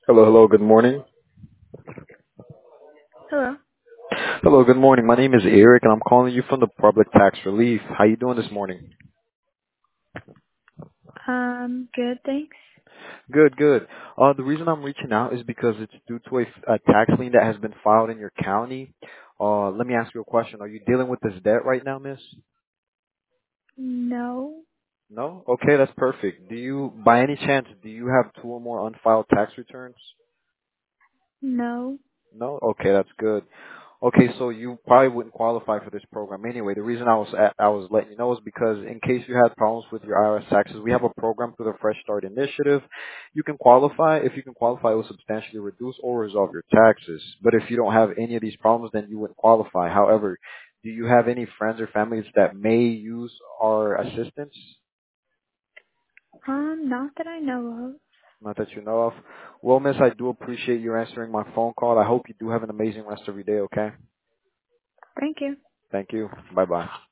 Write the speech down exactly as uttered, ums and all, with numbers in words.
Hello, hello, good morning. Hello. Hello, good morning. My name is Eric and I'm calling you from the Public Tax Relief. How you doing this morning? Um, good, thanks. Good, good. Uh, the reason I'm reaching out is because it's due to a, a tax lien that has been filed in your county. Uh, let me ask you a question. Are you dealing with this debt right now, miss? No, No? Okay, that's perfect. Do you, by any chance, do you have two or more unfiled tax returns? no. No? Okay, that's good. Okay, so you probably wouldn't qualify for this program anyway. The reason I was at, I was letting you know is because in case you had problems with your I R S taxes, we have a program through the Fresh Start Initiative. You can qualify. If you can qualify, it will substantially reduce or resolve your taxes. But if you don't have any of these problems, then you wouldn't qualify. However, do you have any friends or families that may use our assistance? Um, not that I know of. Not that you know of. Well, miss, I do appreciate you answering my phone call. I hope you do have an amazing rest of your day, okay? Thank you. Thank you. Bye-bye.